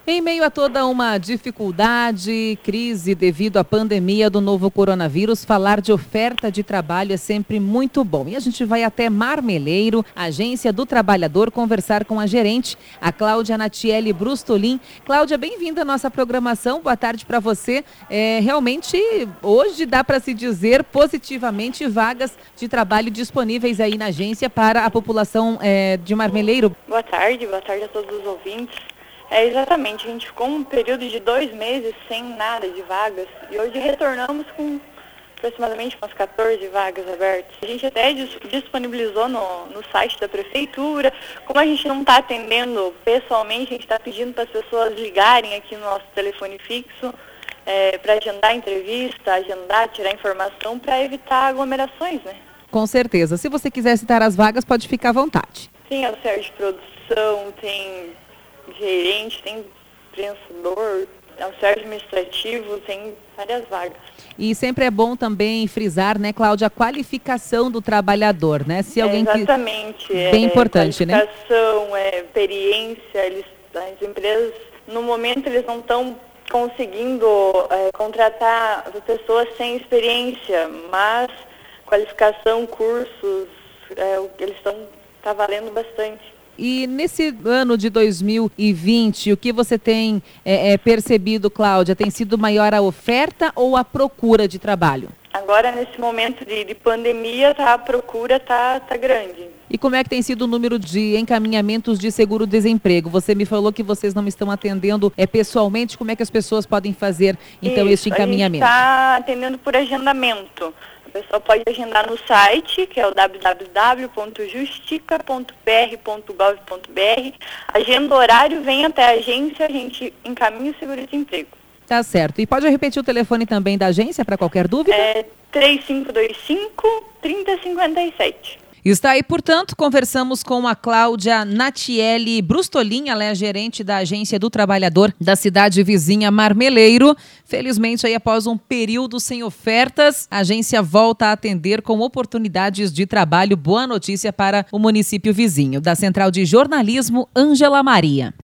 Em meio a toda uma dificuldade, crise devido à pandemia do novo coronavírus, falar de oferta de trabalho é sempre muito bom. E a gente vai até Marmeleiro, Agência do Trabalhador, conversar com a gerente, a Cláudia Natiele Brustolin. Cláudia, bem-vinda à nossa programação. Boa tarde para você. Realmente, hoje dá para se dizer positivamente vagas de trabalho disponíveis aí na agência para a população de Marmeleiro. Boa tarde a todos os ouvintes. Exatamente, a gente ficou um período de 2 meses sem nada de vagas e hoje retornamos com aproximadamente umas 14 vagas abertas. A gente até disponibilizou no site da prefeitura. Como a gente não está atendendo pessoalmente, a gente está pedindo para as pessoas ligarem aqui no nosso telefone fixo para agendar entrevista, tirar informação para evitar aglomerações, né? Com certeza. Se você quiser citar as vagas, pode ficar à vontade. Tem auxiliar de produção, tem gerente, tem prensador, auxiliar administrativo, tem várias vagas. E sempre é bom também frisar, né, Cláudia, a qualificação do trabalhador, né? Se alguém exatamente. Bem importante, né? Qualificação, experiência, as empresas, no momento, eles não estão conseguindo contratar pessoas sem experiência, mas qualificação, cursos, eles tá valendo bastante. E nesse ano de 2020, o que você tem percebido, Cláudia? Tem sido maior a oferta ou a procura de trabalho? Agora, nesse momento de pandemia, a procura tá grande. E como é que tem sido o número de encaminhamentos de seguro-desemprego? Você me falou que vocês não estão atendendo pessoalmente. Como é que as pessoas podem fazer, então, este encaminhamento? A gente está atendendo por agendamento. A pessoa pode agendar no site, que é o www.justica.pr.gov.br. Agenda o horário, vem até a agência, a gente encaminha o seguro-desemprego. Tá certo. E pode repetir o telefone também da agência para qualquer dúvida? 3525-3057. Está aí, portanto, conversamos com a Cláudia Natiele Brustolin, ela é a gerente da Agência do Trabalhador da cidade vizinha Marmeleiro. Felizmente, aí após um período sem ofertas, a agência volta a atender com oportunidades de trabalho. Boa notícia para o município vizinho. Da Central de Jornalismo, Ângela Maria.